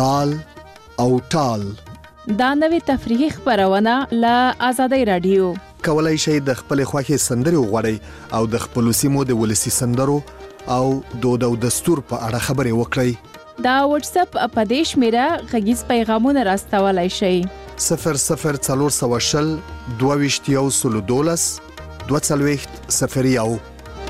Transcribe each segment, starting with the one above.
تال او ټال. دا نوې تفریحي خبرونه له آزادۍ رادیو. کولای شئ د خپل خوښي سندري وغواړئ او د خپل سیمو د ولسی سندرو او دود او دستور په اړه خبرې وکړئ. دا واتس اپ په دې شمیره غږیز پیغامونه راستولای شئ. 00420 22 240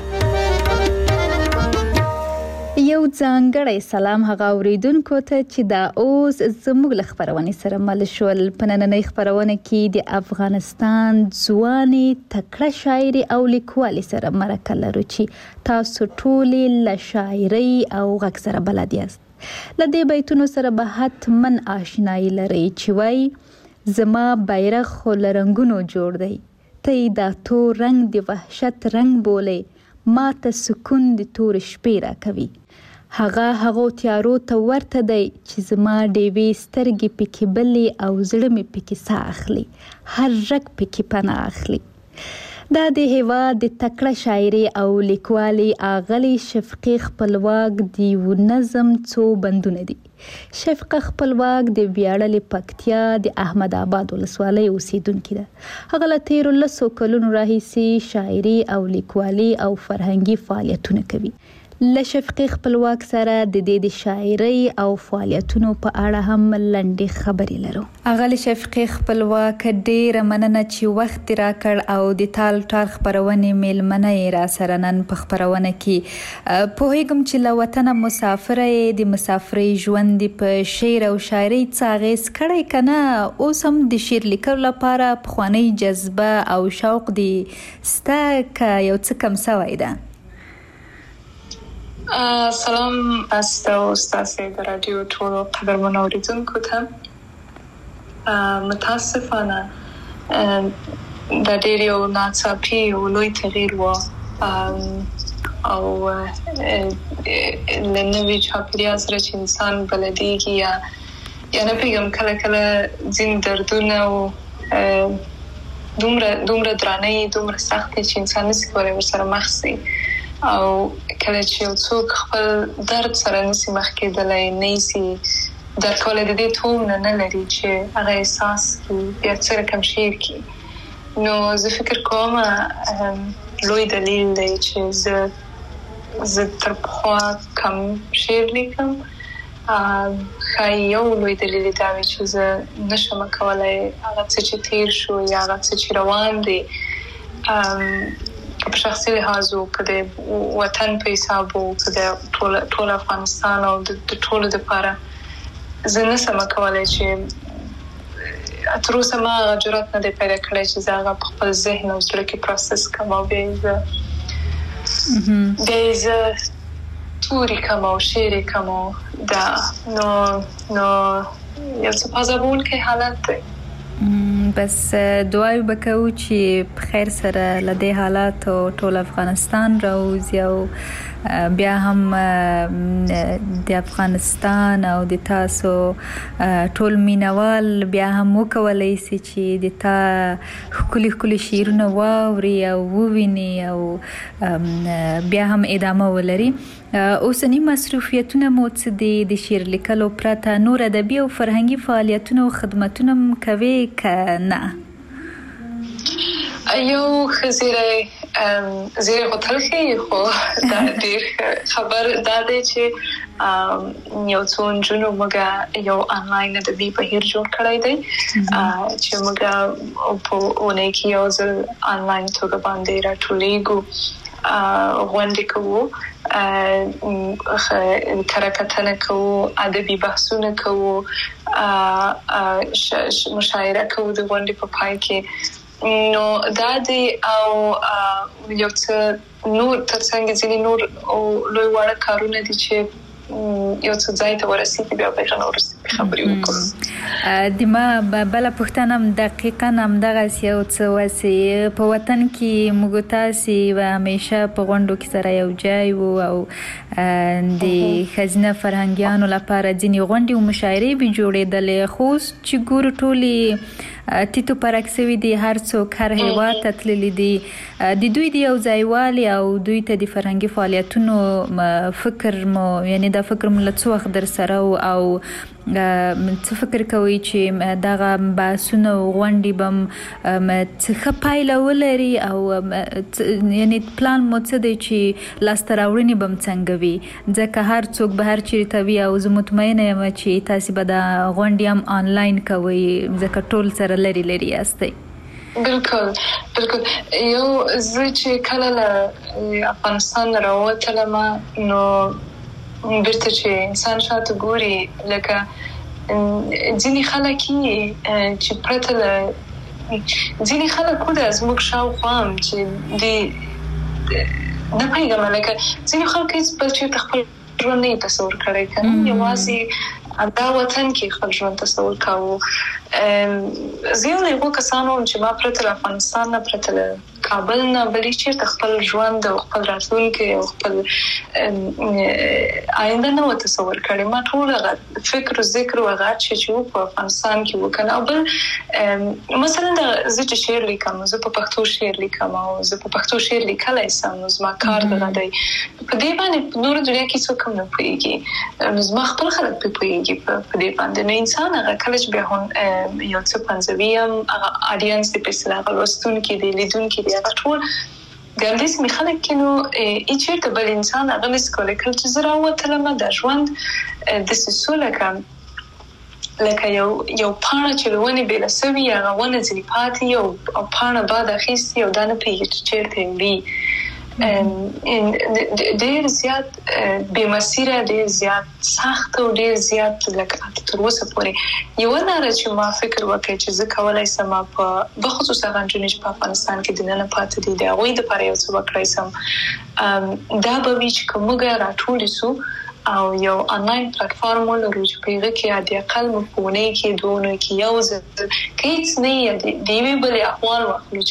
یو ځانګړی سلام هغه اوریدونکو ته چې دا اوس زموږ له خبرونې سره مل شول. په نننۍ خبرونه کې د افغانستان ځوانې تکړه شاعري او لیکوالې سره مرکه لرو چې تاسو ټولې له شاعرۍ او غږ سره بلد یاست. له دې بیتونو سره به حتمن آشنایي لرئ چې وایي زما بیرغ خو له رنګونو جوړ دی، ته یې دا تور رنګ د وحشت رنګ بولې، ما ته سکون د تور شپې راکوي. هغه تیارو ته ورته دی چې زما ډیوې سترګې پکې بلې او زړه مې پکې ساه اخلي، هر رګ پکې پناه اخلي. دا د هیواد د تکړه شاعري او لیکوالي اغلې شفقې خپلواک د یو نظم څو بندونه دي. شفقه خپلواک د ویاړلې پکتیا د احمد آباد ولسوالۍ اوسیدونکې ده. هغه له تیرو 10 کلونو راهیسې شاعري او لیکوالي او فرهنګي فعالیتونه کوي. له شفقې خپلواک سره د دې د شاعري او فعالیتونو په اړه هم لنډې خبرې لرو. هغه له شفقې خپلواک ډېره مننه چې وخت راکړ او د تال ټال خبرونې میلمنه یې را سره نن په خبرونه کې. پوهیږم چې له وطنه مسافره یې، د مسافرۍ ژوند په شعر او شاعري څه اغېز کړی که نه؟ اوس هم د شعر لیکلو لپاره پخوانۍ جذبه او شوق دې سته که یو څه کم سوی ده؟ سلام است و استاسه در رادیو ټولو قدرمنو اوریدونکو ته. متاسفانه دا ډېر یو ناڅاپي او لوی تغییر و او له نوي چاپېریال سره چې انسان بلدېږي یا نه پوهېږم کله ځینې دردونه او دومره درانه یي، دومره سخت دي چې انسان نسي کولی ورسره مخ سي. او کله چې یو څوک خپل درد سره نسي مخ کېدلی، نه سي درک کولی، د دې تومنه نه لري چې هغه احساس کړي یا څه رقم شعر کړي، نو زه فکر کوم لوی دلیل دی چې زه تر پخوا کم شعر لیکم. ښایي یو لوی دلیل دا وي چې زه نشم کولی هغه څه چې تیر شو یا هغه څه چې روان دی په شخصي لحاظ او که د وطن په حساب او که د ټول افغانستان او د ټولو دپاره زه نسم کولی چې تر اوسه ما هغه جرأت نه دی پیدا کړی چې زه هغه په خپل ذهن او زړه کې پروسس کړم او بیا یې زه توري کړم او شعر یې کړم. دا نو یو څه پازابونکی حالت دی. بس دعای بکو چې په خیر سره له دې حالاتو ټول افغانستان راوځي او بیا هم د افغانستان او د تاسو ټول مینوال بیا هم وکولی سي چې د تا ښکلي شعرونه واوري او وویني او بیا هم ادامه ولري. اوسني مصروفیتونه مو څه دي؟ د شعر لیکلو پرته نور ادبي او فرهنګي فعالیتونه او خدمتونه کوي که نه؟ یو ښه زیری خو تلخي خو دا ډېر خبر دا دی چې یو څو نجونو موږ یو آنلاین ادبي بهیر جوړ کړی دی چې موږ په اونۍ کې یو ځل آنلاین توګه باندې راټولیږو، غونډې کوو، کره کتنه کوو، ادبي بحثونه کوو، مشاعره کوو د غونډې په پای کې. نو دا دی او یو څه نور ترڅنګ ځینې نور لوی واړه کارونه دي چې یو څه ځای ته ورسېږي، بیا به نور خبرې وکړو. د ما بله پوښتنه هم دقیقا همدغسې یو څه وسې په وطن کې موږ تاسې به همیشه په غونډو کې سره یو ځای وو او د ښځینه فرهنګیانو لپاره ځینې غونډې او مشاعرې به جوړېدلې، خو اوس چې ګورو ټولې ټیټو پرکسوي دي، هر څوک هر هیواد ته تللی دي. د دوی د یو ځایوالي او دوی ته د فرهنګي فعالیتونو فکر مو، یعنی دا فکر مو له څو وخت در سره او څه فکر کوي چې دغه بحثونه او غونډې بم څه ښه پایله ولري او یعنی پلان مو څه دی چې لاسته راوړنې بم څنګه وي؟ ځکه هر څوک به هر چیرې ته وي او زه مطمئنه یم چې تاسې به دا غونډې هم آنلاین کوئ ځکه ټول سره لرې لرې یاستئ. بالکل یو زه چې کله له افغانستان راووتلم نو بیرته چې انسان شاته ګوري لکه ځینې خلک چې پرته له ځینې خلک خو د زموږ شاوخوا هم چې نه پوهېږم لکه ځینې خلک هېڅ بل چېرته خپل ژوند نه تصور کړی که نه یوازې دا وطن کې خپل ژوند تصور کاوه. زه یو له هغو کسانو وم چې ما پرته له افغانستان نه، پرته له کابل نه بلې چېرته خپل ژوند او خپل راتلونکی او خپل آینده نه و تصور کړی. ما ټول هغه فکر و ذکر و هغه چې و په افغانستان کې وکنه. او بل مثلا زه چې شعر لیکم، زه په پښتو شعر لیکم او زه په پښتو شعر لیکلی سم، نو زما کار دغه دی. په دې باندې په نوره دنیا کې څوک هم نه پوهېږي، نو زما خپل خلک پرې پوهېږي په دې باندې. نو انسان هغه کله چې بیا یو څه پنځوي هم هغه آډینس دی، په اصطلاح هغه لوستونکي دي، لیدونکي دي، هغه ټول د همدې سیمې خلک کې نو هېچېرته بل انسان هغه نشي کولی. کله چې زه راووتلم دا ژوند داسې سو لکه یو پاڼه چې له ونې بېله سوي، هغه ونه ځینې پاتې او پاڼه باد اخیستي او دا نه پوهېږي چې چېرته وړي. ډېر زیات بې مسیره، ډېر زیات سخت او ډېر زیات لکه تر اوسه پورې یوه لاره چې ما فکر وکړی چې زه کولی سم بخصوص هغه نجونې چې په افغانستان کې دننه پاتې دي، د هغوی دپاره یو څه وکړی سم، دا به وي چې که موږ راټولې سو او یو آنلاین پلیټفارم ولرو چې په هغه کې حد اقل موږ په اونۍ کې دوه اونۍ کې یو ځل که هېڅ نه یې د یوې بلې احوال واخلو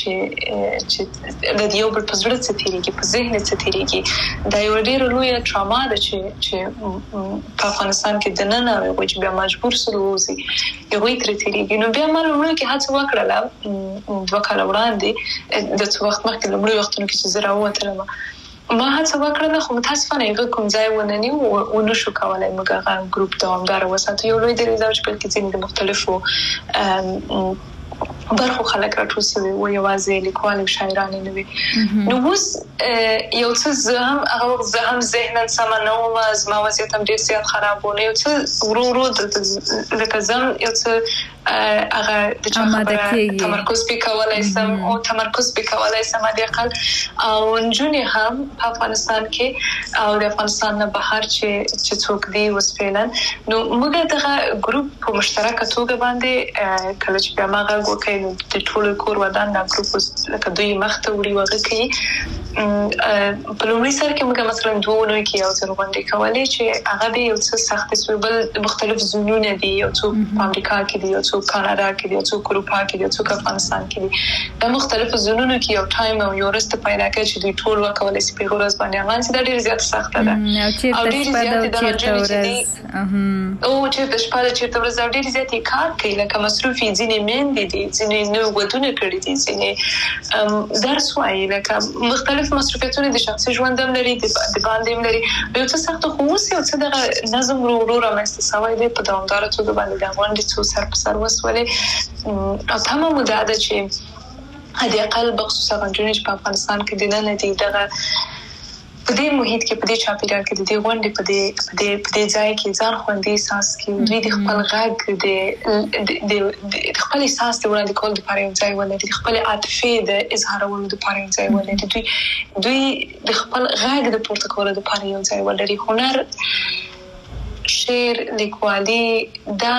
چې د یو بل په زړه څه تېرېږي، په ذهن څه تېرېږي. دا یوه ډېره لویه ټراما ده چې په افغانستان کې دننه هغوی چې بیا مجبور سول ووځي هغوی ترې تېرېږي. نو بیا ما لومړیو کې هڅه وکړله 2 کاله وړاندې، د څه وخت مخکې لومړیو وختونو کې چې زه راووتلم ما هڅه وکړله، خو متاسفانه هغه کوم ځای ونه نیو او نه شو کولی موږ هغه ګروپ دوامداره وساتو. یو لوی دلیل دا چې بلکې ځینې د مختلفو برخو خلک راټول سوي وو، یوازې لیکوال او شاعران نه وي. نو اوس یو څه زه هم ذهنا سمه نه وم، زما وضعیت هم ډېر زیات خراب و. نو یو څه ورو ورو دلته لکه زه یو څه هغه د چا خبره تمرکز پې کولی سم او تمرکز پې کولی سم حد اقل. او نجونې هم په افغانستان کې او د افغانستان نه بهر چې څوک دي اوس فعلا، نو موږ دغه ګروپ په مشترکه توګه باندې کله چې بیا ما غږ وکړی نو د ټولو کور ودان دا ګروپ لکه دوی مخ ته وړي هغه کوي. په لومړي سر کې موږ مثلا 2 اونۍ کې یو ځل غونډې کولې چې هغه د یو څه سختې سوې، بل مختلف زونونه دي، یو څوک په امریکا کې دي، یو څوک کاناډا کې دي، یو څوک اروپا کې دي، یو څوک افغانستان کې دي. دا مختلف زونونو کې یو ټایم او یو ورځ ته پیدا کړي چې دوی ټول وکولی شي په ورځ باندې عمل چې دا ډېر زیات سخته ده او ډېر زیات د ورځ او چې شپه د چیرته ورځ ډېر زیات کار کوي، لکه مصروفي ځینې میندې دي، ځینې نو ودونه کړي دي، ځینې درس وایي، لکه مختلف مصروفیتونه د شخصي ژوند هم لري، د باندې هم لري. یو څه سخت خو اوس یو څه دغه نظم ورو ورو رامنځته شوی دی په دوامداره توګه باندې د غونډې څو سر په سر وسولې. او تمه مو دا ده چې حد اقل بخصوص هغه نجونې چې په افغانستان کې دننه دي دغه په دې محیط کې، په دې چاپیریال کې، د دې غونډې په دې ځای کې ځان خوندي احساس کړي، دوی د خپل غږ د خپل احساس د وړاندې کولو لپاره یو ځای ولري، د خپل عاطفې د اظهارولو لپاره یو ځای ولري، دوی د خپل غږ د پورته کولو لپاره یو ځای ولري. هنر، شعر، لیکوالي دا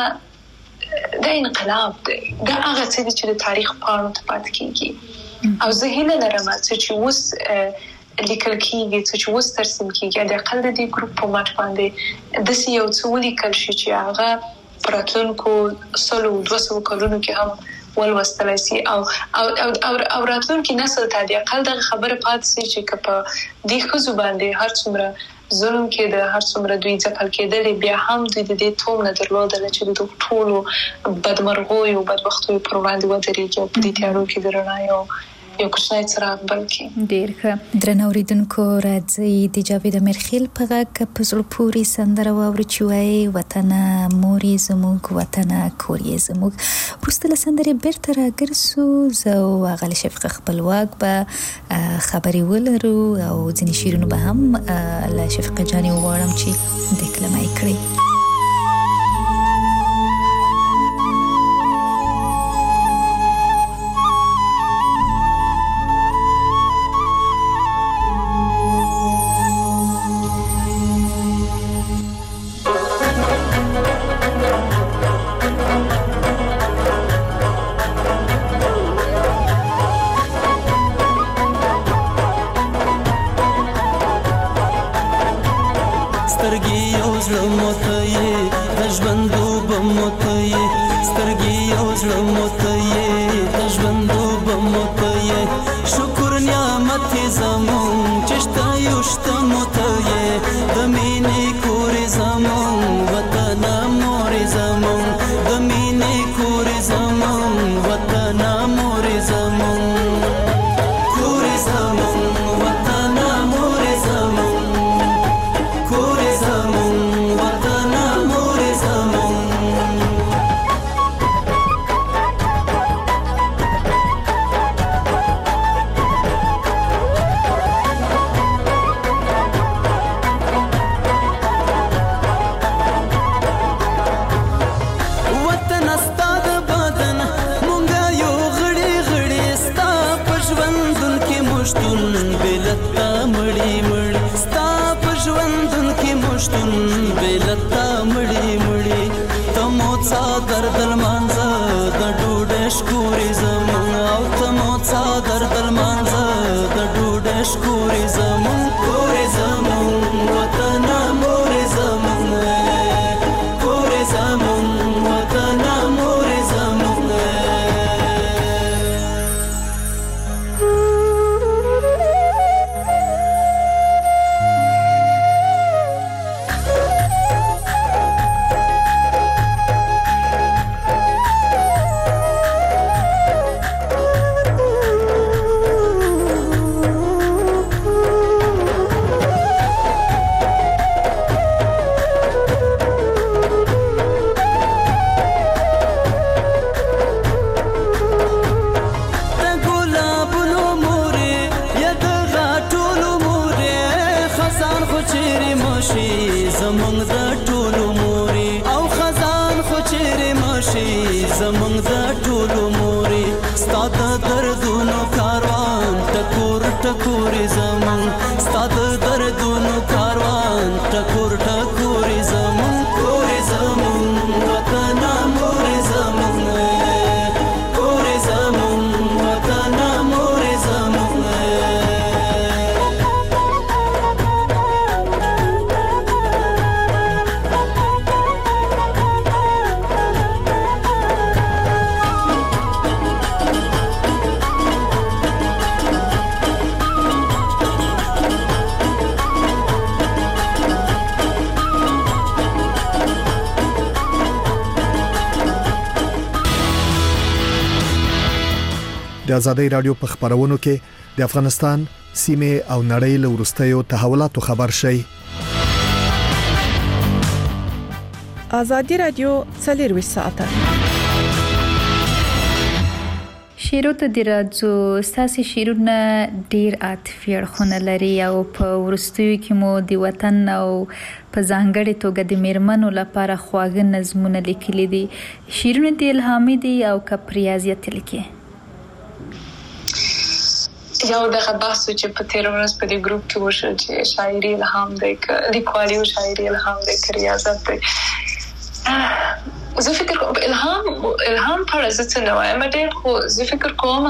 انقلاب دی، دا هغه څه دي چې د تاریخ پاڼو ته پاتې کېږي. او زه هیله لرم چې اوس لیکل کېږي، چې اوس ترسیم کېږي، د اقل د دې ګروپ په مټ باندې داسې یو څه ولیکل شي چې هغه په راتلونکو 100-200 کلونو کې هم ولوستلی شي او راتلونکي نسل ته د اقل دغه خبره پاتې شي چې که په دې ښځو باندې هر څومره ظلم کې د هر څومره دوی ځپل کېدل بیا هم دوی د دې توم نه درلودل چې د ټولو بدمرغوي او بدبختوي پر وړاندې ودرېږي او په دې تیارو کې د رڼا یو کوچنی څراغ بل کړي. ډېر ښه. درنو اوریدونکو راځئ د جاوید امیرخیل په غږ په زړه پورې سندره واورو چې وایي وطنه مور یې زموږ وطنه کور یې زموږ. وروسته له سندرې بیرته راګرځو. زه او هغه شفقه خپلواک به خبرې ولرو او ځینې شعرونه به هم له شفقه جانې وغواړم چې دکلمه یې کړي. د آزادۍ رادیو په خبرونو کې د افغانستان سیمه او نړۍ له وروستیو تحولاتو خبر شي. آزادۍ رادیو 24 ساعته شیرو ته د راځو. ساسي شیرونه ډیر عاطفي اړخونه لري او په ورستیو کې مو د وطن او په ځانګړي توګه د میرمنو لپاره خواږه نظمونه لیکلي دي. شیرونه د الهامي دي او کپریازیت لیکي. یو دغه بحث چې په تیر ورځ په دې ګروپ کې وشو چې شاعري الهام دی لیکوالي او شاعري الهام دی ریاضت دی. زه فکر کوم الهام پر څه نه وایم ډېر خو زه فکر کوم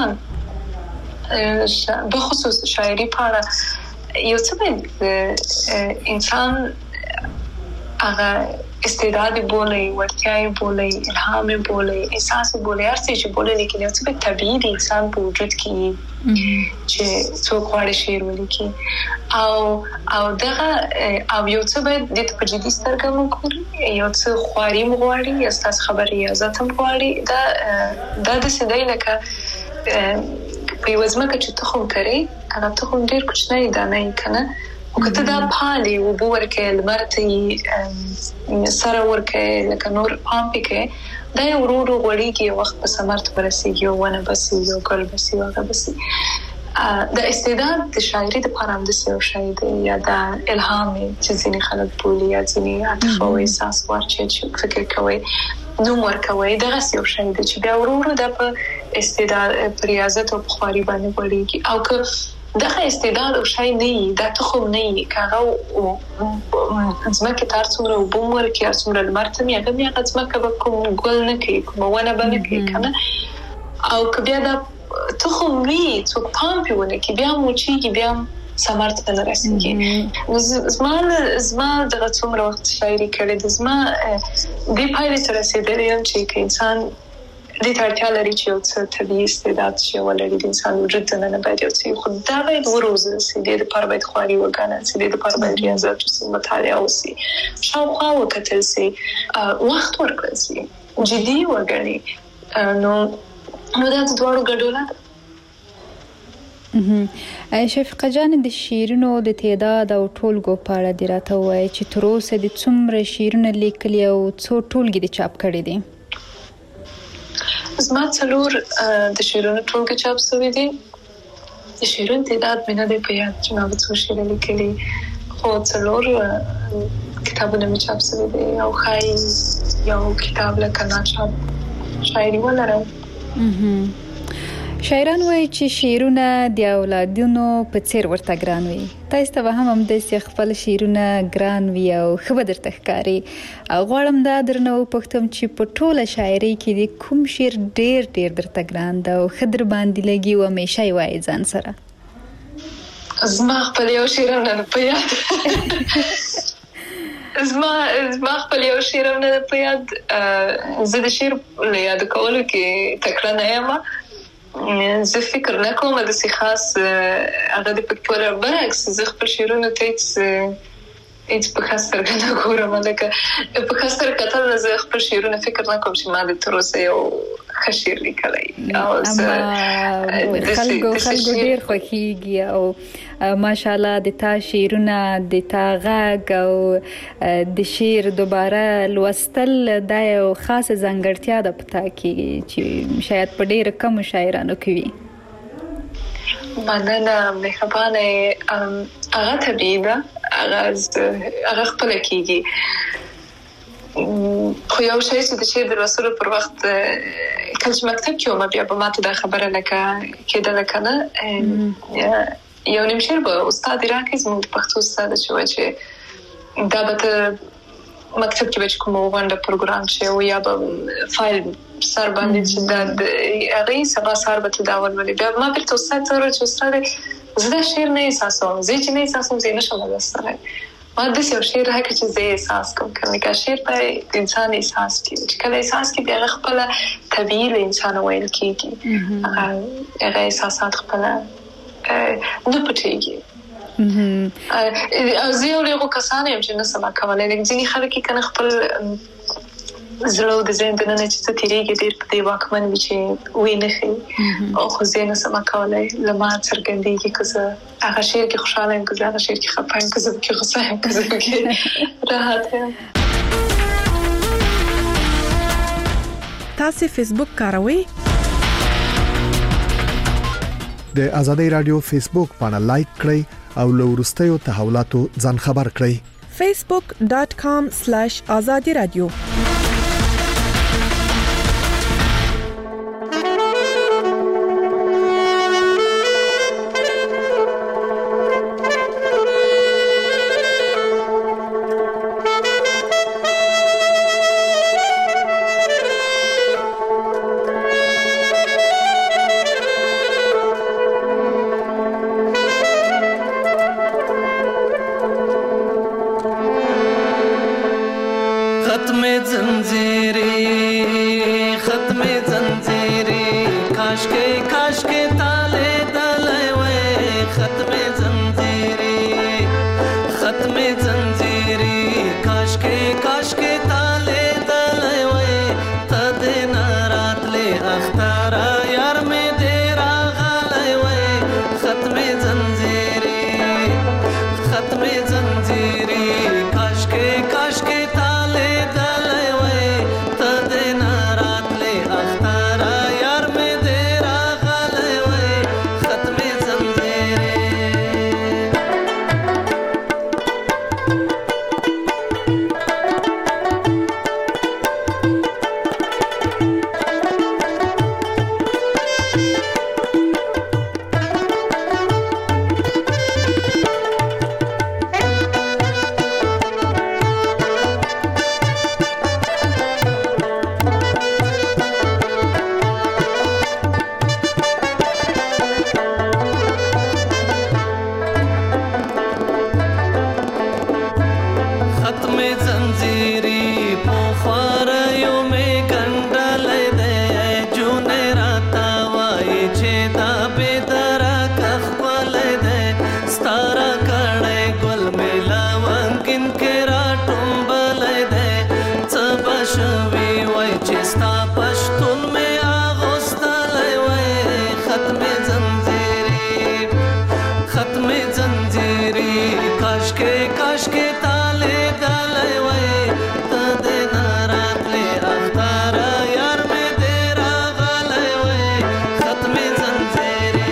به خصوص شاعري پر یو څه انسان هغه استعداد بولی ورتیای بولی الهام بولی احساس بولی هر څه چې بولی لیکن یو څه طبیعي د انسان په وجود کې چې څوک غواړي شعر ولیکي او دغه او یو څه باید د په جدي سترګه وګوري، یو څه خواري مغواړي یا ستاسو خبرې یا ځاتم غواړي. دا د سیدای لکه په یو ځمکه چې تخم کري، هغه تخم ډیر کوچنی دانه کنه، او کته دا پالي او ورکه لمرته سره ورکه لکه نور پامپ کې دا ورورو غوړیږي، وخت په سمرت ورسیږي او ونه بس یو ګل بس یو هغه بس. د استعداد د شاعري د پرام د سیو شاعر یا د الهام چې ځینې خلک بولي یا ځینې عاطفه او احساس ورچې فکر کوي نو ورکوي دغه سیو شاعر چې بیا ورورو د استعداد ریاضت او بخاري باندې غوړیږي. او که دغه استعداد او شای نه دا تخم نه کاغه او ځمکه تر څومره وبمر کې څومره مرتم یا غمی ځمکه به کوم ګل نه کوي، کوم ونه به نه کوي کنه. او که بیا دا تخم وی څوک پامپونه کې بیا موچیږي، بیا سمرت نه رسیږي. زما دغه څومره وخت شاعري کړې د زما د پایله سره رسیدلې چې انسان د اړتیا لري چې یو څه طبيعي استعداد شي ولري د انسان وجود نه باید یو څه خو دا باید وروزه سي د لپاره باید خواري وکړي، سي د لپاره باید ریاضت او مطالعه وسي، شاوخوا وکتل سي، وخت ورکړل سي، جدي وګڼي. نو دا د دوړو ګډوله ده. شفیقه جان، د شعرونو د تعداد او ټولګو په اړه دې راته ووایي چې تر اوسه د څومره شعرونه لیکلي او څو ټولګې دې چاپ کړي دي؟ زما څلور د شعرونو ټولګې چاپ شوي دي. د شعرونو تعداد مې نه دی په یاد چې ما به څو شعر لیکلي، خو څلور کتابونه مې چاپ شوي دي او ښایي یو کتاب لکه ناچاپ شاعري ولرم. شاعران وایي چې شعرونه د اولادونو په څیر ورته ګران وي. تاسو ته هم همداسې خپل شعرونه ګران وي او ښه به درته ښکاري. غواړم دا درنه وپوښتم چې په ټوله شاعري کې د کوم شعر ډېر درته ګران ده او ښه در باندې لګي او همیشه یې وایي ځان سره؟ زما خپل یو شعر هم نه په یاد زما خپل یو شعر هم نه په یاد. زه د شعر له یاد کولو کې تکړه نه یم. زه فکر نه کوم د څه خاص هغه د پکتور برعکس زه خپل شعرونه ته هیڅ په خاطر نه ګورم، لکه په خاطر کتل زه خپل شعرونه فکر نه کوم چې ما د تر اوسه یو ښه شعر لیکلی. او خلکو ډېر خوښیږي او ماشاءالله د تا شعرونه د تا غږ او د شعر دوباره لوستل دا یو خاصه ځانګړتیا ده په تا کې چې شاید په ډېر کم شاعرانو کې وي. مننه، مهربانه. هغه طبیعي ده، هغه خپله کېږي. خو یو شی چې د شعر د لوستلو پر وخت کله چې مکتب کې وم بیا به ماته دا خبره لکه کېدله که نه یو نیم شعر به استاد راکړي، زموږ د پښتو استاد چې وایي چې دا به ته مکتب کې به چې کومه غونډه پروګرام شي او یا به فایل سر باندې چې د هغې سبا سهار به ته دا ولولې. بیا ما بیرته استاد ته وویل چې استاد زه دا شعر نه احساسوم، زه چې نه احساسوم زه یې نشم لوستلی. ما داسې یو شعر راکړه چې زه یې احساس کوم. که شعر باید د انسان احساس کړي، چې کله احساس کړي بیا هغه خپله طبیعي له انسانه ویل کېږي، هغه احساسات خپله نه پټېږي. او زه یو له هغو کسانو یم چې نه سم کولی. ځینې خلک یې که نه خپل زړه او د ذهن دننه چې څه تېرېږي ډېر په دې واکمن وي چې ویې نه ښیي. خو زه یې نه سم کولی، له ما څرګندېږي که زه هغه شعر کې خوشحاله یم، که زه هغه شعر کې خفه یم، که زه پکې غوسه یم، که زه پکې راحت یم. تاسې فیسبوک کاروئ؟ د آزادۍ رادیو فیسبوک باندې لایک کړئ او له وروستیو تحولاتو ځان خبر کړئ. facebook.com/azadi radio. ختم زنجیری کاش के ताले दल کاشکې تاله دلای وای ته دې ناراتلې اخترا یار مې دې راغلای وای ختمې زنجیرې کاشکې تاله دلای وای ته دې ناراتلې اخترا یار مې دې راغلای وای ختمې زنجیرې کاشکې تاله دلای وای ته دې ناراتلې اخترا یار مې دې راغلای وای ختمې زنجیرې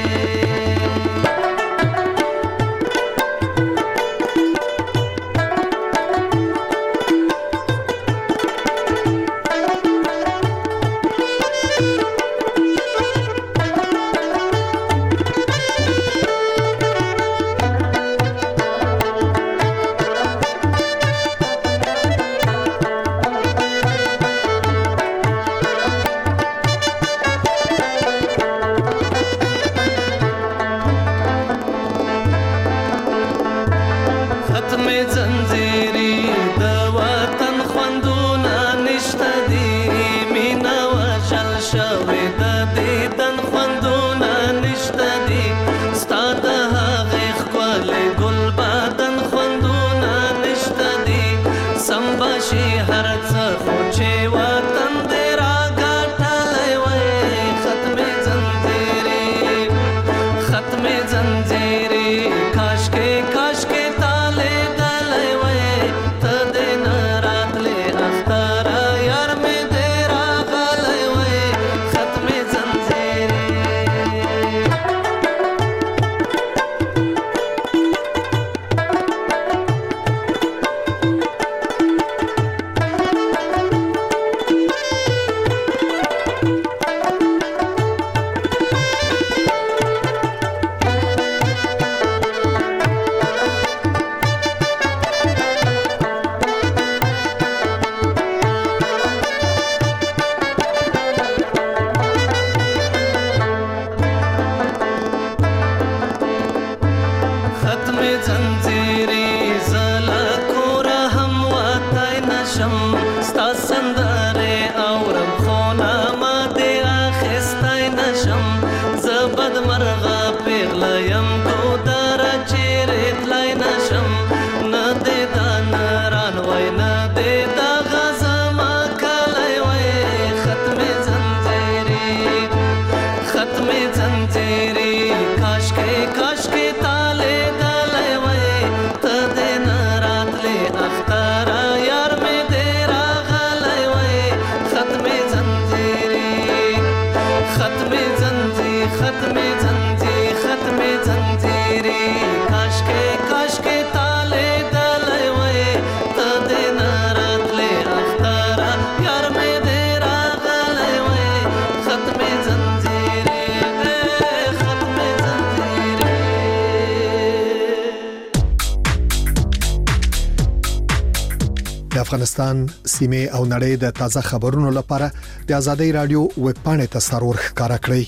افغانستان سیمه او نړۍ د تازه خبرونو لپاره د ازادي رادیو ویب پاڼه ته سرور ښکارا کړئ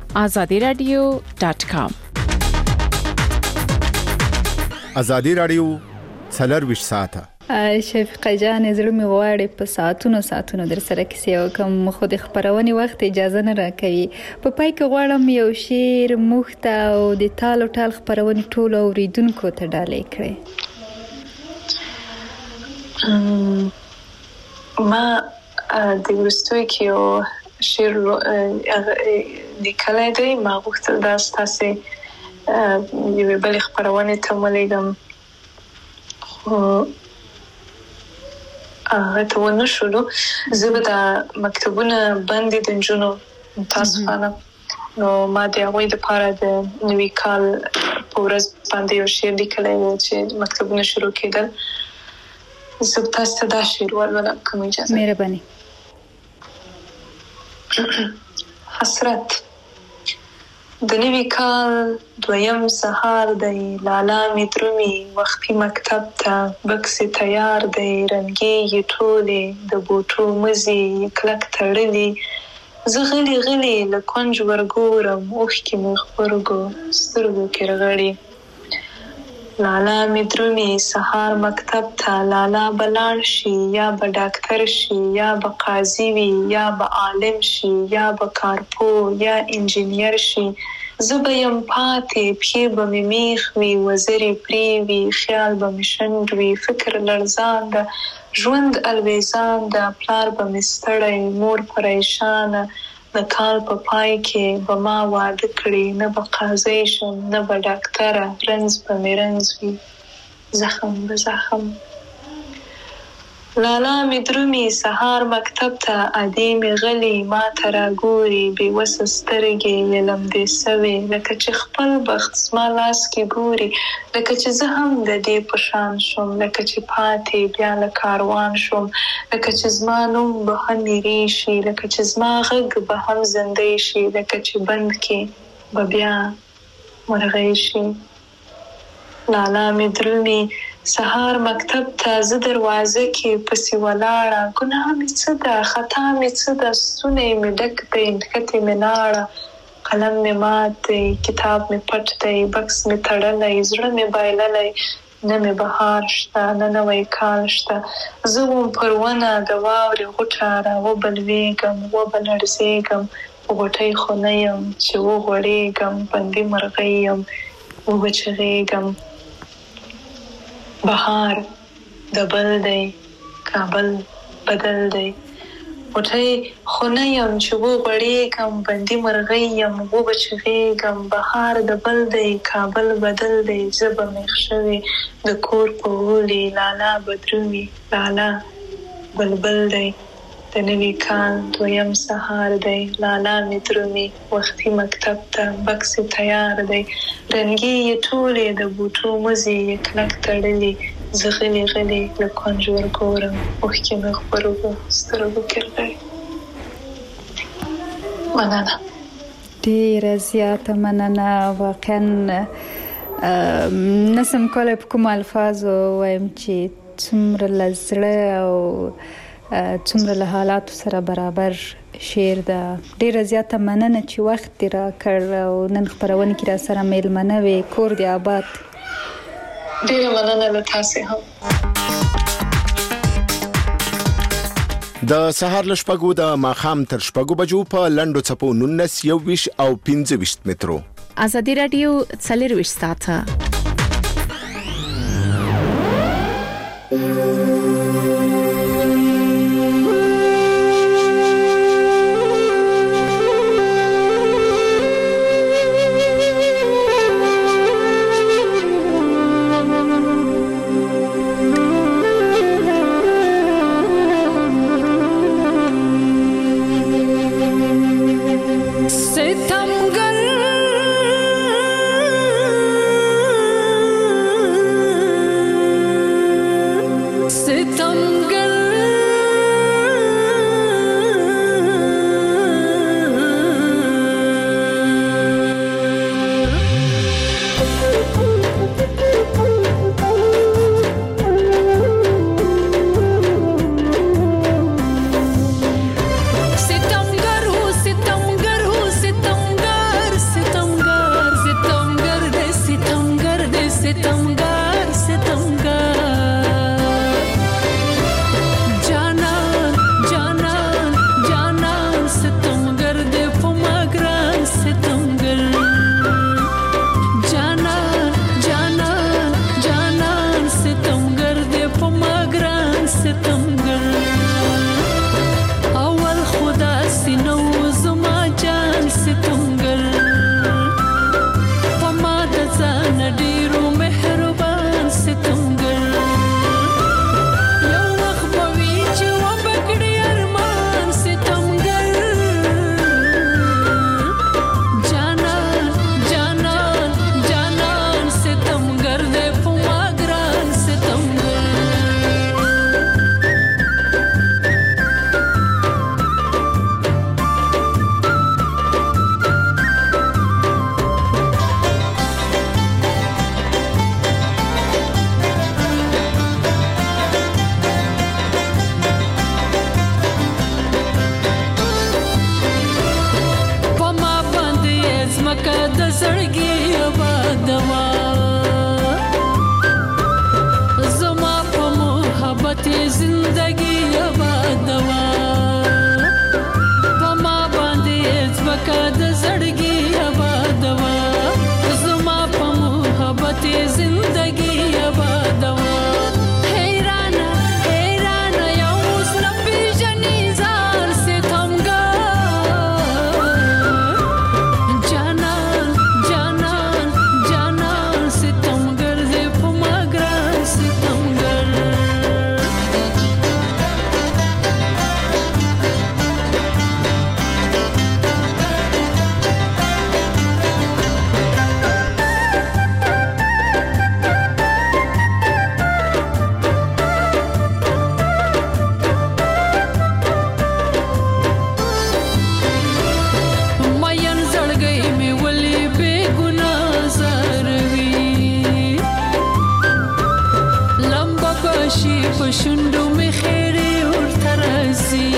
azadiradio.com ازادي رادیو 24 ساعته شفیقه جان زړه می غواړي په ساعتونو در سره کیسه وکم خو د خبرونې وخت اجازه نه راکوي په پای کې غواړم یو شعر مخته او د تالو ټال خبرونې ټول اوریدونکو ته ډالې کړي ما د وروستیو کې یو شعر لیکلی دی. ما غوښتل دا ستاسې یوې بلې خپرونې ته ولیږم، خو هغه ته ونه شولو. زه به دا مکتبونه بند د نجونو متاسفانه، نو ما د هغوی دپاره د نوي کال په ورځ باندې یو شعر لیکلی و چې مکتبونه شروع کېدل. زه به تاسو ته دا شعر ولولم که مو اجازه. مهرباني. حسرت. د نوي کال دویم سهار دی، لالا می درومي وختي مکتب ته، بکس تیار دی رنګې یې ټولې، د بوټو مزي کلک تړلي. زه غلي غلي له کونج ورګورم، اوښکې مې غبرګو سترګو کې رغړي. لالا می درومي سهار مکتب ته، لالا به لاړ شي یا به ډاکټر شي یا به قاضي وي یا به عالم شي یا به کارپو یا انجینیر شي. زه به یم پاتې، پښې به مې میخ وي، وزرې پرې وي، خیال به مې شنډ وي، فکر لړزان ده، ژوند الویزان ده، پلار به مې ستړی، مور پریشانه. د کال په پای کې به ما واده کړي، نه به قاضي شم نه به ډاکټره، رنځ به مې رنځ وي، زخم به زخم. لالا می درومي سهار مکتب ته، ادې مې غلي ما ته راګوري، بېوسه سترګې یې لمدې سوې، لکه چې خپل بخت زما لاس کې ګوري، لکه چې زه هم د دې په شان شم، لکه چې پاتې بیا له کاروان شم، لکه چې زما نوم به هم هېرې شي، لکه چې زما غږ به هم زندۍ شي، لکه چې بند کې به بیا مرغۍ شي. لالا می درومي سهار مکتب ته، زه دروازه کې پسې ولاړه، ګناه مې څه ده خطا مې څه ده، ستونی مې ډک دی نښتې مې لاړه، قلم مې مات دی کتاب مې پټ دی، بکس مې تړلی زړه مې بایللی، نه مې بهار شته نه نوی کال شته. زه وم پر ونه د واورې غوټه، راوبه لوېږم وبه لړزېږم، په غوټۍ خو نه یم چې وغوړېږم، بندي مرغۍ یم وبه چغېږم. بهار د بل دی کابل بدل دی، غوټۍ خو نه یم چې وغوړېږم، بندي مرغۍ یم وبه چغېږم. بهار د بل دی کابل بدل دی، زه به میخ شوې د کور په غولي، لالا به درومي لالا بلبل دی. د نوي کال دویم سهار دی، لالا می درومي وختي مکتب ته، بکس تیار دی رنګې یې ټولې، د بوټو مزي یې کلک تړلي. زه غلي غلي له کونج ورګورم، اوښکې مې غبرګو سترګو کې رغړي. مننه. ډېره زیاته مننه. واقعا نسم کولی په کوم الفاظو وایم چې څومره له زړه او څومره له حالاتو سره برابر شعر ده. ډېره زیاته مننه چې وخت دې راکړ او نن خپرونه کې را سره میلمنه وې. کور دې آباد. ډېره مننه له تاسې هم. د سهار له شپږو د ماښام تر شپږو بجو په لنډو څپو 19 21 او 25 مترو. ازادي رادیو 24 ساعته. زندگی آبادوا پما باندې ځمکه د زړګي آبادوا زما په محبت زندگی آبادوا حیران حیران یو اوس نه پیژنې ځان ستمګر جانان جانان جانان ستمګر دې په ما ګران ستمګر مین زړګی مې ولې بې ګناه زاروي لمبه بشي په شونډو مې خیرې ورته راځي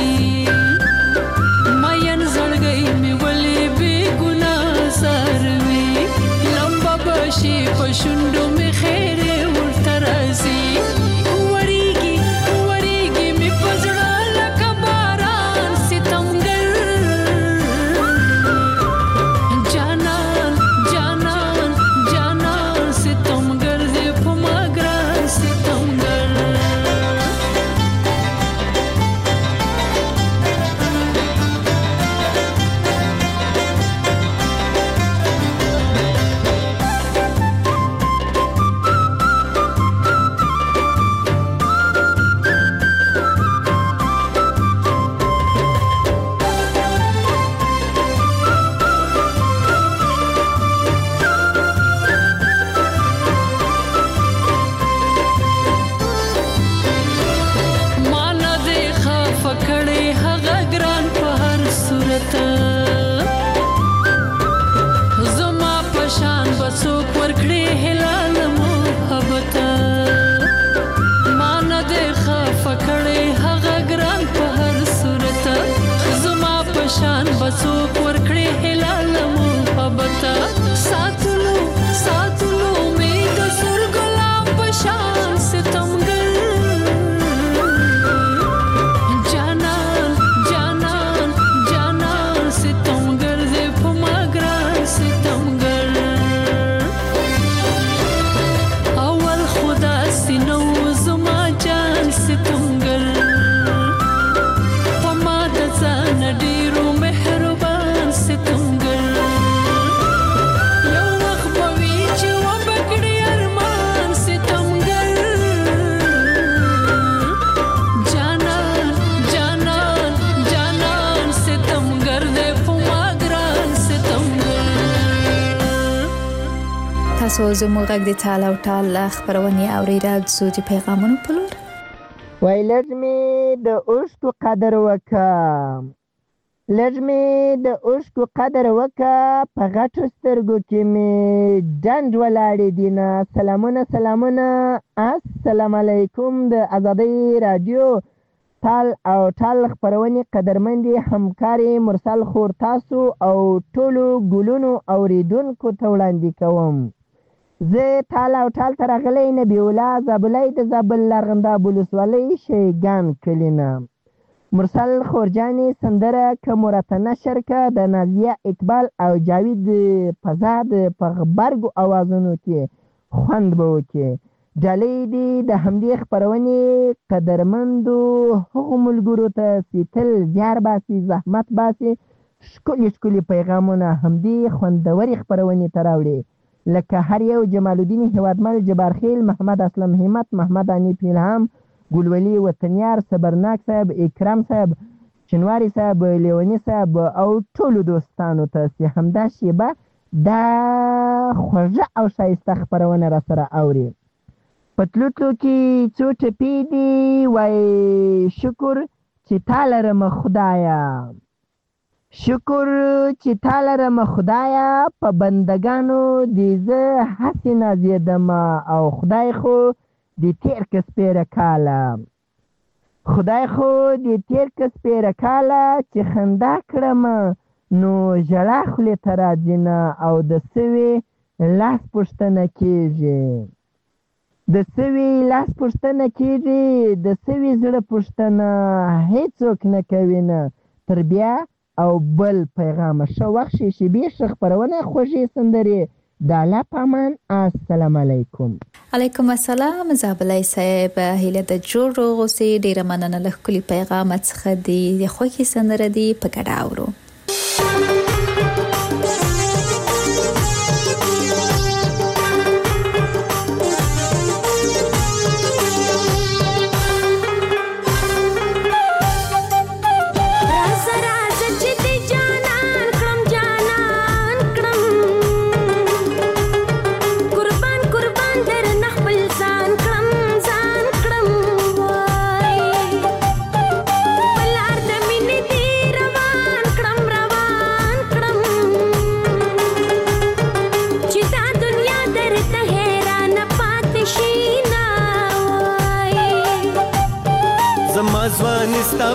مین زړګی مې ولې بې ګناه زاروي لمبه بشي په شونډو مې خیرې ورته راځي وریږي وریږي مې په زړه لکه باران ستمګر جانان جانان جانان ستمګر دې په ما ګران ستمګر مانا دې خفه کړې هغه ګران په هر صورت زما په شان به څوک ورکړي هلال محبت مانا دې خفه کړې هغه ګران په هر صورت زما په شان به څوک ورکړي هلال محبت ساتلو ساتلو مې د سور ګلاب په شان ستمګر جانان جانان جانان ستمګر دې په ما ګران ستمګر اول خدا سينو زما جان ستمګر په ما د ځان ډېرو مهربان ستمګر یو وخت به وي چې وبکړي ارمان ستمګر جانان جانان جانان ستمګر دې په ما ګران ستمګر تاسو زموږ غږ د ټال او ټال خبرونه اوریدل زو د پیغامونو په لور وای لږ مې د اوښکو قدر وکړه لږ مې د اوښکو قدر وکړه په غټو سترګو کې مې ډنډ ولاړې دینه سلامونه سلامونه السلام علیکم د ازادۍ راډیو ټال او ټال خبرونې قدرمندې همکارې مرسل خور تاسو او ټولو ګلونو اوریدونکو ته وړاندې کوم زه ټال او ټال ته راغلی نبي الله زابلی د زابل لرغنداب ولسوالۍ شیګان کلي نه مرسل خورجانې سندره که مرته نشر که د نازیه اقبال او جاوید فضاد په غبرګو اوازونو کې خوند به وکړي ډالۍ دې د همدې خپرونې قدرمندو هغو ملګرو ته چې تل زیار باسي زحمت باسي ښکلي ښکلي پیغامونه همدې خوندورې خپرونې ته راوړي لکه هر یو جمال الدین هیوادمل جبارخیل محمد اسلم همت محمد انیف الهام ګلولي وطنیار صبرناک صاحب اکرام صاحب چنواری صاحب لیونی صاحب او ټولو دوستانو ته چې همدا شیبه دا خوږه او ښایسته خپرونه را سره اوري په تلو تلو کې څو ټپې دي وای شکر چې تا لرم خدایه شکر چې تا لرم خدایه په بندګانو دې زه هسې نازېدم او خدای خو دې تېر که سپېره کاله خدای خو دې تېر که سپېره کاله چې خندا کړم نو ژړا خولې ته راځي نه او د سوې لاس پوښتنه کېږي د سوي لاس پوښتنه کېږي، د سوي زړه پوښتنه هیڅوک نه کوي نه. تر بیا او بل پیغامه ښه وخت شي. شیبې ښه خپرونه خوږې سندرې د الله په امان. السلام علیکم. علیکم السلام. زابلای صاحب هیله د جوړ روغ اوسې. ډیره مننه له ښکلي پیغام څخه دی. خوږې سندره دی په ګډه اورو. ځوانستا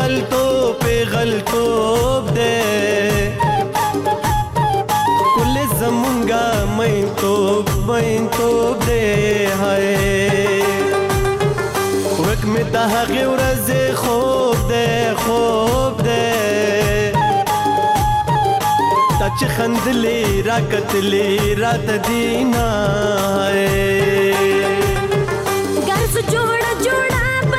پیغلتوب دے کل زمونگا مینتوب دے ہائے وک میں دا حقی ورز خوب دے تا چی خندلی را کتلی رات دینا ہائے گرز جوڑا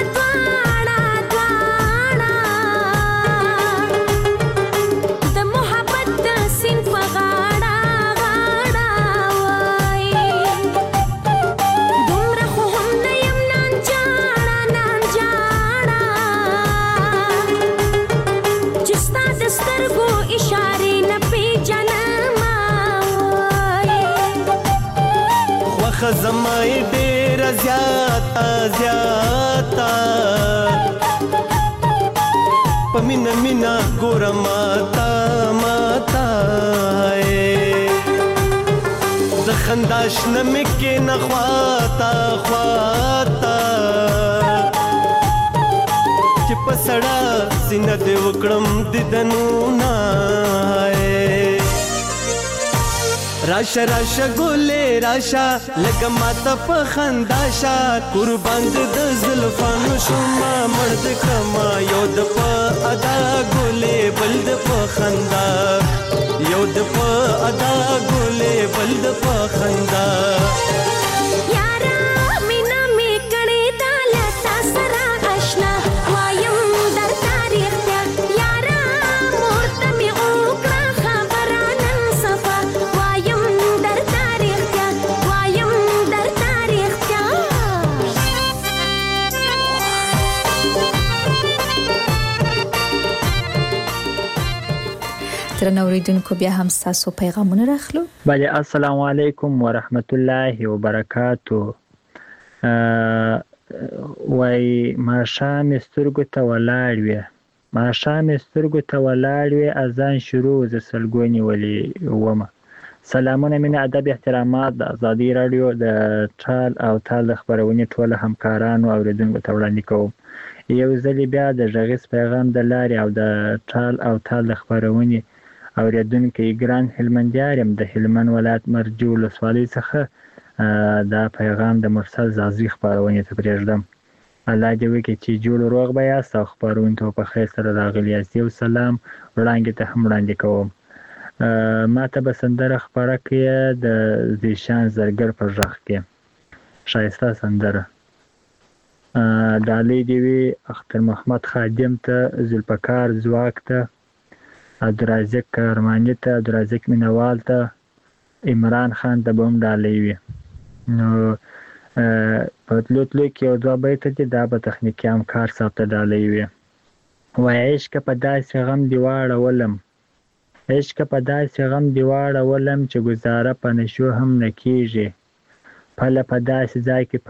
زمائی دیر زیادہ پمینا گورا ماتا زخنداش نمکی نخواتا چپ سڑا سینہ دے وکڑم دیدنونا راشا گولے راشا لگا ماتا پا خنداشا قربان د زلفانو شما مرد کما یود پا ادا گولے بلد پا خندا یود پا ادا گولے بلد پا خندا درنو اوریدونکو بیا هم تاسو پیغامونه راخلو. بله السلام علیکم و رحمت الله و برکاتو. وای ماښام سترګو ته ولاړ وې اذان شروع ز سلګونی ولی ومه. سلامونه مینه ادب احترامات د ازادي رادیو د ټال او تال خبرونه ټول همکارانو اوریدونکو ته وړاندې کوم. یو ځل بیا د ژغیز پیغام د لارې او د ټال او تال خبرونه اوریدونکو ګران هلمندیارم د هلمند ولایت مرجو ولسوالۍ څخه دا پیغام د مرسل زازی خبرونه ته پرېږدم. الله دې وکړي چې جوړ روغ به یاست او خبرونه ته په خیر سره راغلي یاست. یو سلام وړاندې ته هم وړاندې کوم. ما ته به سندره خبره کړې د زیشان زرګر پر غږ کې ښایسته سندره. ډالۍ دې وي اختر محمد خادم ته، ذوالفقار ځواک ته، عبدالرازق کرماني ته، عبدالرازق مینوال ته، عمران خان ته به هم ډالۍ وي. نو په تلو کې یو دوه بیته دي دا به تخنیکي همکار صاحب ته ډالۍ وي. وایي عشق په داسې غم دې واړولم چې ګزاره په نشو هم نه کېږي. پله په داسې ځای کې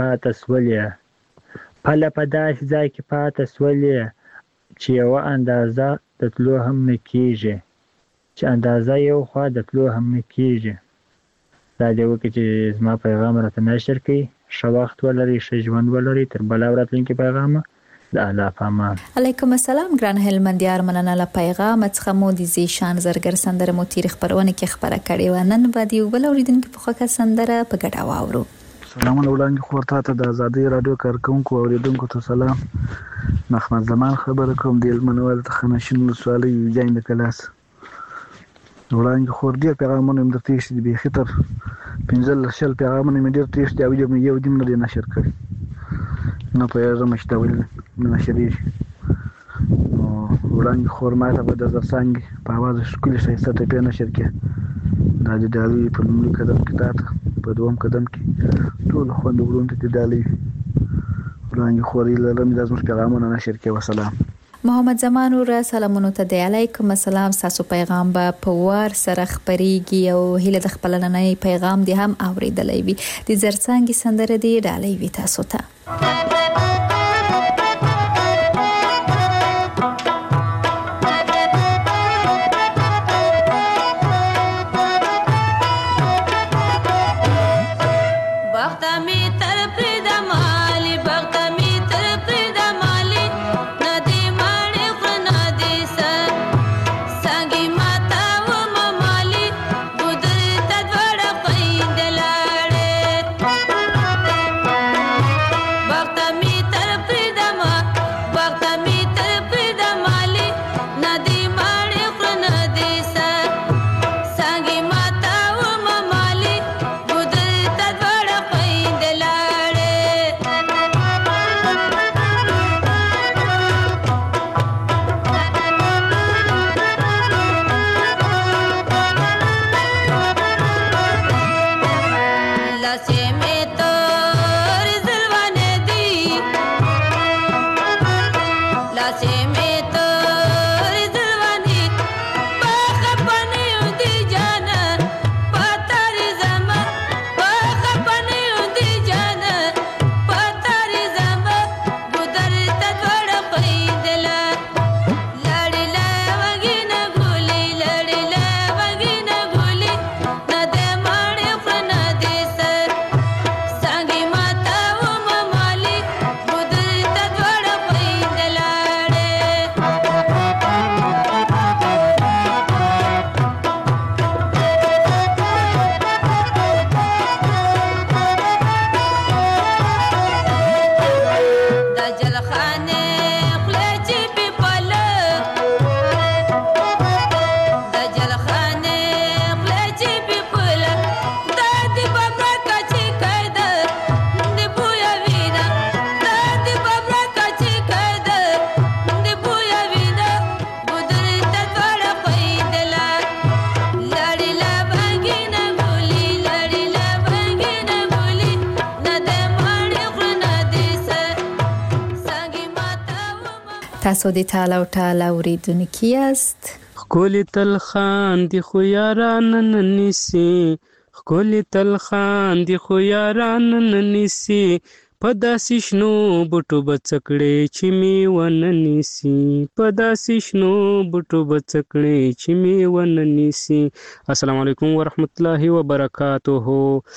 پاته سولې چې یوه اندازه د تلو هم نه کېږي، چې اندازه یو خوا د تلو هم نه کېږي. دا دې وکړي چې زما پیغام راته نشر کړي. ښه وخت ولري، ښه ژوند ولري. تر بله ورځ پیغامه د الله په امان. علیکم السلام ګران هلمندیار، مننه له پیغام څخه مو د زیشان زرګر سندره مو تیر خبرونه کې خبره کړې و. نن به د یو بل اوریدونکو په خوښه سندره په ګډه واورو. سلامونه وړاندې خور ته د ازادي رادیو کارکونکو او اوریدونکو ته سلام. محمد زمان خبره کوم د المنوال ته خنشین سوالي جاین د کلاس وړاندې خور ډیر پیغامونه مې درته ایښي دي بیخي تر 15 پیغامونه مې ډیر ایښي دي او یو دې نه دي نشر کړي نه پوهېږم چې دا ولې نشریږي. وړاندې خور ما ته به د زرڅانګې په اواز ښکلې ښایسته ټپې نشر کړې دا د ډالۍ په لومړي قدم کې تا ته په دوم قدم کې ټول خوند وړونکي د ډالۍ وړاندې خور یې لرم دا زموږ پیغامونه نشر کړي. وسلام. محمد زمان ور سلامونه ته دی علیکم السلام. تاسو پیغام به په وار سره خبريږي او هله د خپل نننۍ پیغام دی هم اوریدلای وي د زرڅانګي سندره دی ډالۍ وي تاسو ته. تاسو د ټال او ټال اوریدونکي یاست. خکولی تل خاندي خو یاران نه نیسي خکولی تل خاندي خو یاران نه نیسي په داسې شنو بوټو بڅکړې چې می ونه نیسي په داسې شنو بوټو بڅکړې چې می ونه نیسي. السلام علیکم ورحمت الله وبرکاتہ.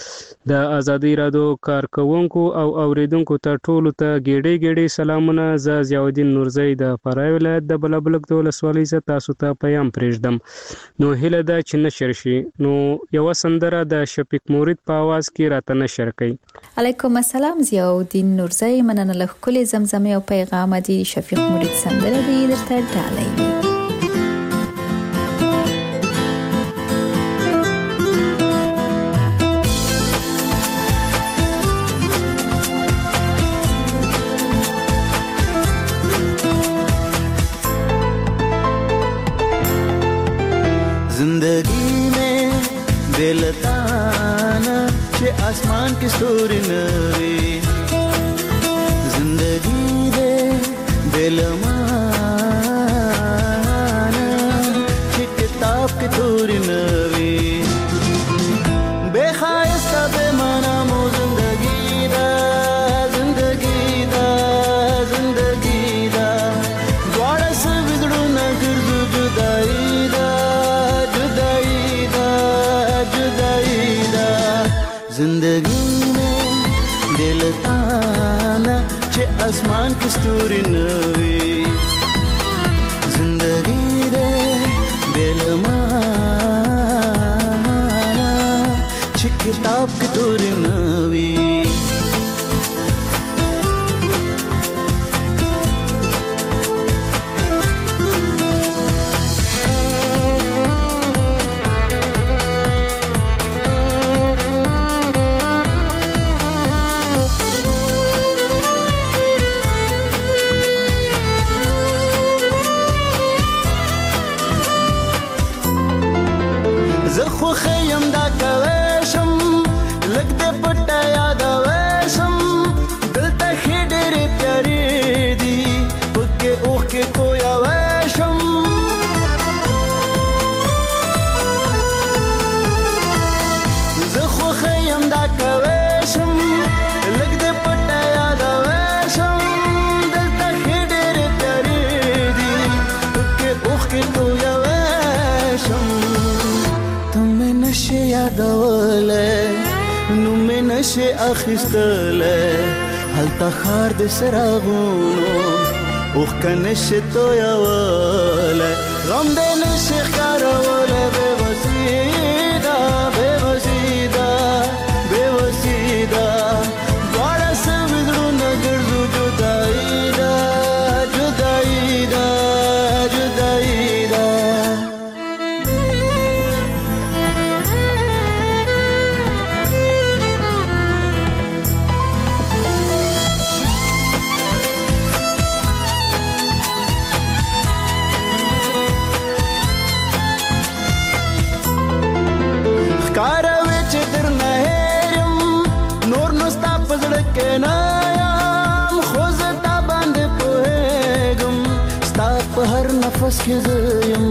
د ازادي رادیو کارکونکو او اوریدونکو ته ټولو ته ګډې سلامونه. ز ضیاءالدین نورزی د فرای ولایت د بلبلک د ولسوالۍ څخه تاسو ته پیغام پرېږدم. نو هله دا چې نشر شي نو یو سندره د شفیق مورید په आवाज کې راته نشر کړي. علیکم السلام ضیاءالدین نورزی مننه له کلی زمزمه او پیغام دی شفیق مورید سندره دی درته ډالۍ. जिंदगी में बेलताना चे आसमान की स्तूरी नवी जिंदगी दे बेलमाना चे किताब की तूरी नवी बेखायस्ता बेमाना मो जिंदगी दा द्वारा से बिगड़ू न गिरजू जुदाई दा जिंदगी में दिल ताना चे आसमान की स्तूरी नवी जिंदगी दे दिल माना चे किताब की तूरी नवी. خو خیم دا کویشم لږ دې پټه یادویشم دلته ښې ډېرې پیارې دي پکې اوښکې تویویشم زه خو خیم دا کویشم لږ دې پټه یادویشم دلته ښې ډېرې پیارې دي پکې اوښکې تویویشم ته مې نشې یادولی نو مې نشې اخیستلی هلته ښار د څراغونو اوښکه نشې تویولی غم دې نشې ښکارولی بېوسي ده بېوسي ده بېوسي ده دواړه سوي زړونه ګرځو جدایي ده جدایي ده جدایي ده ښکاروي چې درنه هېر یم نور نو ستا په زړه کې نه یم خو زه تا باندې پوهېږم ستا په هر نفس کې زه یم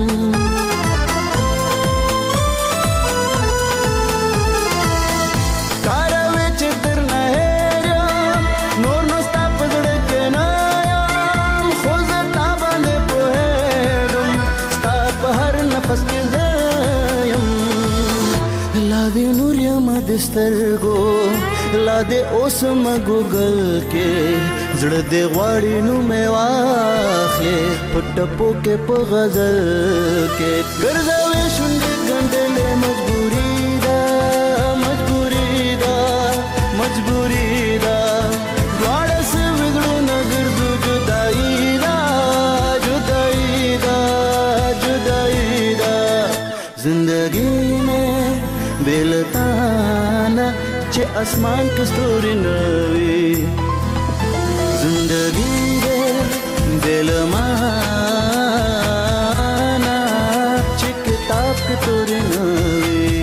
ښکاروي چې درنه هېر یم نور نو ستا په زړه کې نه یم خو زه تا باندې پوهېږم ستا په هر نفس کې زه یم لا دې نور یم د سترګو لا دې اوس مګوګل کې زړه دې غواړي نو مې واخلې په ټپو کې په غزل کې ګرځوي شونډې ګنډلې مجبوري ده مجبوري ده مجبوري ده دواړه سوي زړونه ګرځو جدایي ده جدایي ده جدایي ده زندګي مې بېلتانه چې اسمان کې ستوري نه وي زندګي دې بېلمانه چې کتاب کې توري نه وي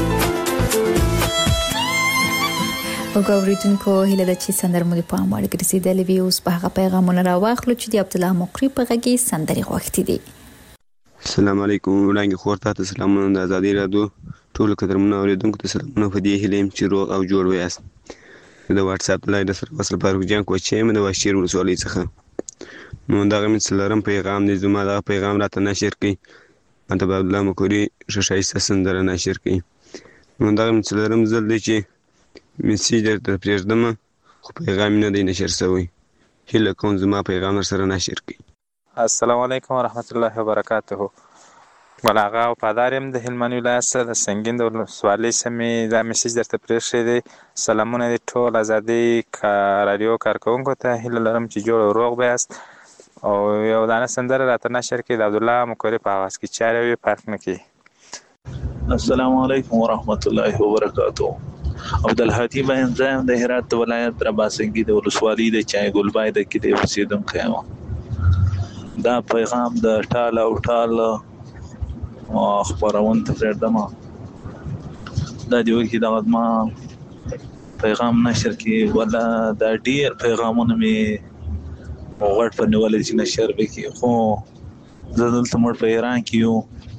وګورئ هیله ده چې سندره مو د پام وړ ګرځېدلې وي اوس په هغه پیغامونه راواخلو چې د عبدالله مقری په غږ کې سندرې غوښتې دي السلام علیکم وړاندې خور ته سلامونه د ازادي رادیو ټول قدرمنو اوریدونکو ته سلامونه په دې هیله چې روغ او جوړ ویاست د واتس اپ لایډ سره وصل فاروق جان کوچې مې د واشیر ولسوالۍ څخه نو دا غو څلورم پیغام دی زما دا پیغام راته نشر کړي مته عبدالله مقری شایسته سندره نشر کړي نو دا څلورم ځل دی چې میسیج درته پرېږدم خو پیغام نه دی نشر شوی هیله کوم زما پیغام سره نشر کړي السلام علیکم ورحمت الله وبرکاته بلاغه او پادارم د هلمند ولایت سره د سنگین د ولسوالۍ سمې دا میسیج درته پرېښی دی سلامونه دي ټول ازادي رادیو کارکوونکو ته هیله لرم چې جوړ او روغ بیاست او یو دانه سندره راته نشر کړي د عبدالله مقری په اواز کې چارې وي فرق نه کوي السلام علیکم ورحمت الله وبرکاته عبدالهادي بهن زایم د هرات ولایت رباسنګي د ولسوالۍ د چای ګلبای د کې د اوسیدونکو یم دا پیغام د ټال او ټال خبرون ته پرېږدم دا دی وکي دا ما پیغام نشر کې ولا دا ډیر پیغامونه می وغټ په نیولې چې نشر وکي خو زه دلته مړ په ایران کې یو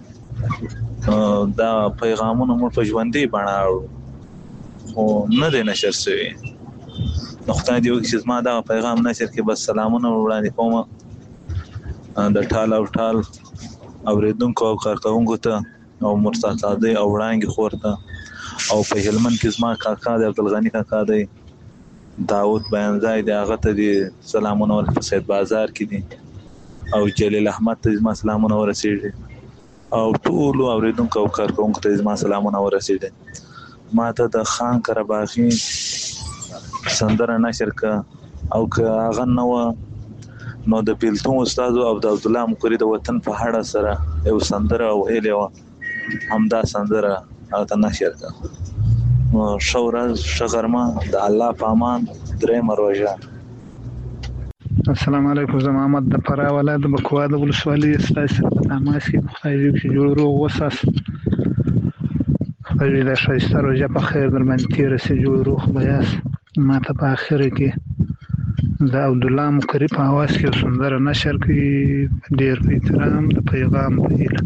دا پیغامونه مړ په ژوندۍ بڼه خو نه دی نشر شوی نو خدای دې وکړي چې زما دا پیغام نشر کې بس سلامونه وړاندې کوم د ټال او ټال اوریدونکو او کارکوونکو ته او مرتضی دی او وړانګې خور ته او په هلمند کې زما کاکا دی عبدالغني کاکا دی داود بیانځای دی هغه ته دي سلامونه ورکړه سید بازار کې دي او جلیل احمد ته زما سلامونه ورسېږي او ټول اوریدونکو او کارکوونکو ته زما سلامونه ورسېږي ما ته د خان کرباغي سندره نشر کا او که هغه نو نو د بیلتون استاد او د عبدالله مقری د وطن په هړه سره یو سندره او هیله همدا سندره هغه نشر کا شورز شغرما د الله پامان درې مروجه السلام علیکم زه محمد د فرا ولایت بکوا د ولسوالۍ ستاسو په تماس کې خدای دې چې جوړ روغ وساس پوی د ښایسته روژه په خیر در باندې تېره سي، جوړ روغ به یاست. ما ته په اخره کې د عبدالله مقري په اواز کې یو سندره نشر کړي، ډېر په احترام د پیغام په هیله.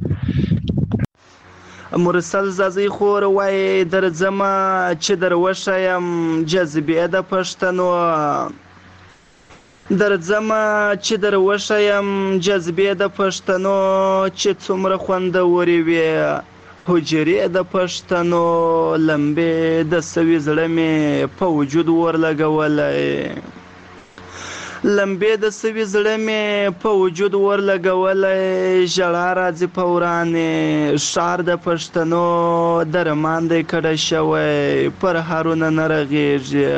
مرسل زازی خور وای درځمه چې در وښیم جذبې د پښتنو، درځمه چې در وښیم جذبې د پښتنو، چې څومره خوندورې وې حجرې د پښتنو، لمبې د سوي زړه مې په وجود ورلګولی، لمبې د سوي زړه مې په وجود ورلګولی، ژړا راځي په ورانې ښار د پښتنو، درمان دی کډه شوی پر هارونه نه رغېږي،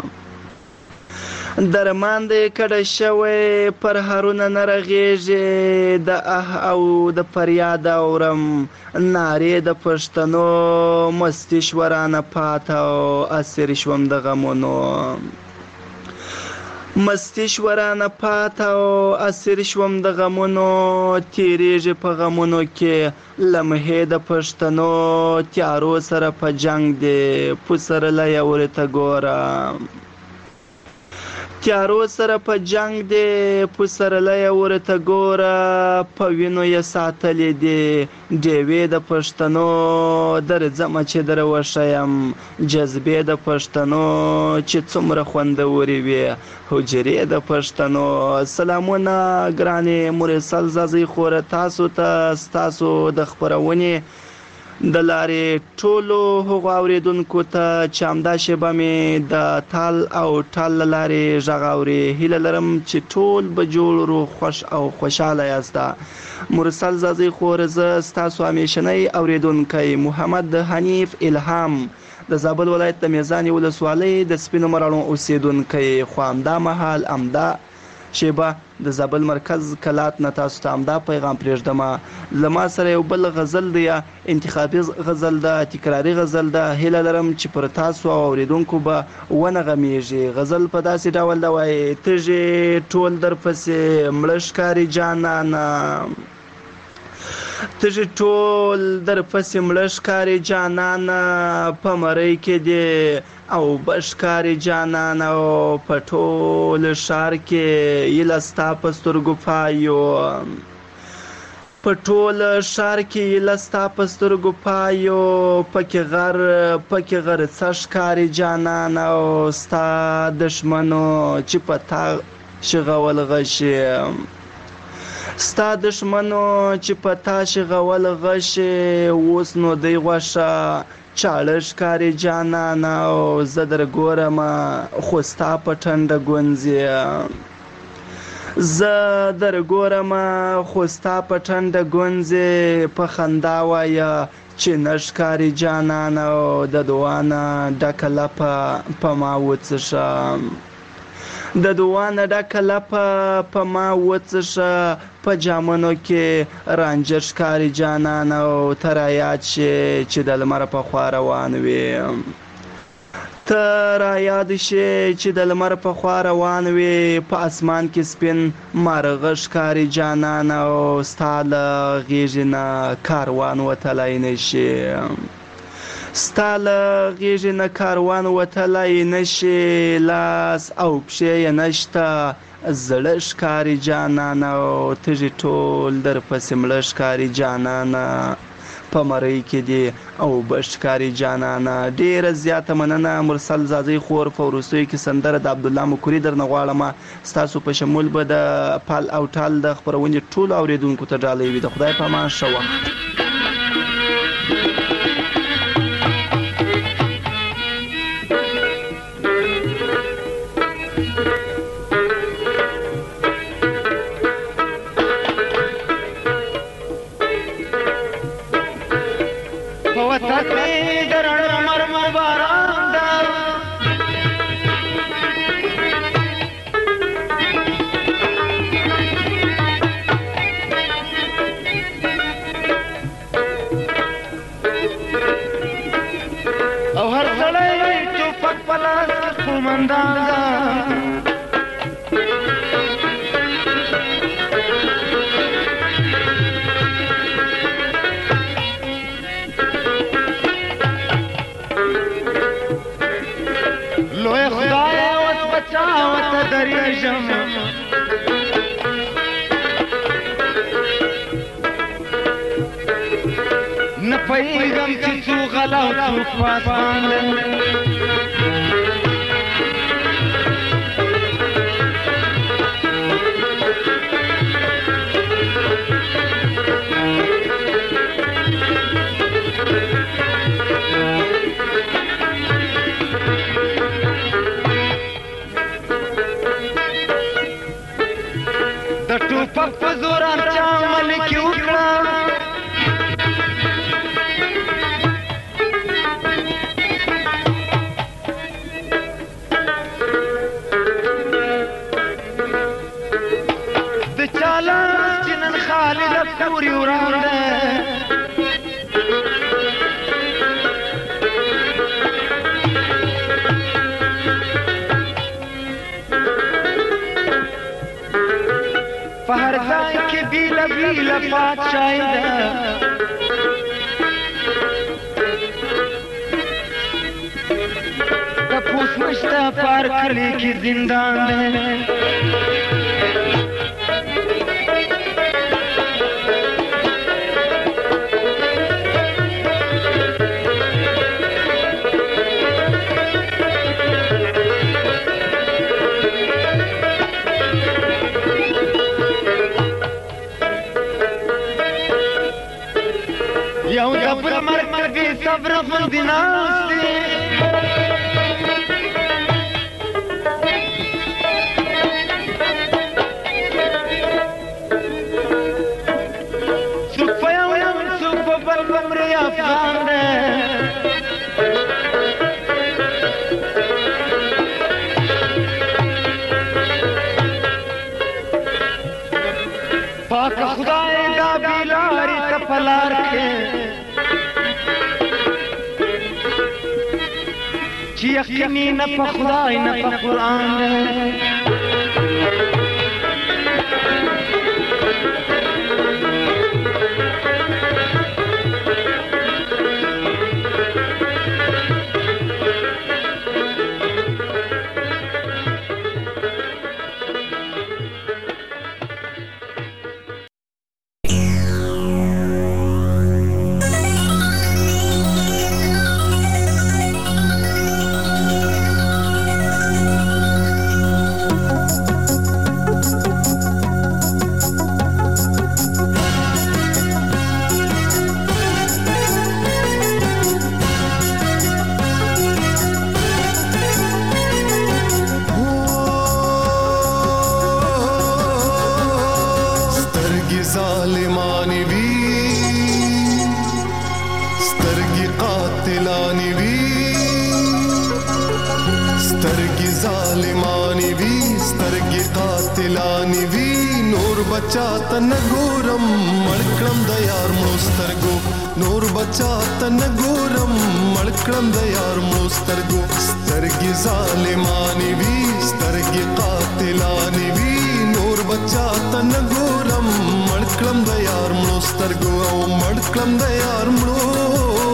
درمان دی کډه شوی پر هارونه نه رغېږي، د او د فریاد اورم نارې د پښتنو، مستي شوه رانه پاته او اسیر شوم د غمونو، مستی شوه رانه پاته او اسیر شوم د غمونو، تیریږي په غمونو کې لمحې د پښتنو، تیارو سره په جنگ دی پسرلی ورته ګوره، تیارو سره په جنگ دی پسرلی ورته ګوره، په وینو یې ساتلې دي ډیوې د پښتنو، درځمه چې در وښیم جذبې د پښتنو، چې څومره خوندورې وې حجرې د پښتنو. سلامونه ګرانې مرسل زازی خوره، تاسو ته ستاسو د خپرونې د لارې ټولو هغو اورېدونکو ته چې همدا شیبه مې د تال او ټال له لارې غږ اوري، هیله لرم چې ټول به جوړ روغ خوښ او خوشحاله یاست. مرسل زازی خور، زه ستاسو همیشنی اورېدونکی محمد حنیف الهام د زابل ولایت د میزانې ولسوالۍ د سپینو مراڼو اوسېدونکی، خو همدا مهال همدا شیبه د زابل مرکز کلات نه تاسو ته همدا پیغام پرېږدم. له ما سره یو بل غزل دی، انتخابي غزل ده، تکراري غزل ده، هیله لرم چې پر تاسو او اورېدونکو به ونغمیږي. غزل په داسې ډول ده وایي: تږي ټول درپسې مړه ښکاري جانانه، تږي ټول درپسې مړه ښکاري جانانه، په مرۍ کې دی او بشکاري جانانه، او په ټول ښار کې ایله ستا په سترګو پایو، په ټول ښار کې ایله ستا په سترګو پایو، پکې غر څه ښکاري جانانه، او ستا دښمنو چې په تا شغول غشي، ستا دښمنو چې په تا شغول غشي، اوس نو دی غوښه چاړه ښکاري جانانه، او زه در ګورمه خو ستا په ټنډه ګونځې، زه در ګورمه خو ستا په ټنډه ګونځې، په خندا وایه چې نه ښکاري جانانه، او د دعا نه ډکه لپه په ما وڅښه، د دعا نه ډکه لپه په ما وڅښه، په جامونو کې رانجه ښکاري جانانه، او ته رایاد شې چې د لمر په خوا روان وې، ته رایاد شې چې د لمر په خوا روان وې، په اسمان کې سپین مارغه ښکاري جانانه، او ستا له غېږې نه کاروان وتلی نه شي، ستا له غېږې نه کاروان وتلی نه شي، لاس او پښې یې نشته زړه ښکاري جانانه، او تږي ټول درپسې مړه ښکاري جانانه، په مرۍ کې دی او بشکاري جانانه. ډیره زیاته مننه مرسل زازی خور. په وروستیو کې سندره د عبدالله مکري درنه غواړم، ستاسو په شمول به د پال او ټال د خپرونې ټولو اورېدونکو ته ډالۍ وي. د خدای په امان، ښه وخت. غلا او څوک پاسبان د ټوپک په زور چا ملک وکړه د چاله چې نن خالد پورې وراوړه په هر ځای کې بیله بیله پادشاهي ده تپوس نشته پار کلی کې زندان ده یو د بل مرګ کې صبر غوندې ناست دی څوک په یو یم څوک په بل بمرې افغان دی پاک خدای دا بیلاری ته په لار کې چې یقیني نه په خدای نه په قرآن دی مړکلم د یار مړو سترګو او مړکلم د یار مړو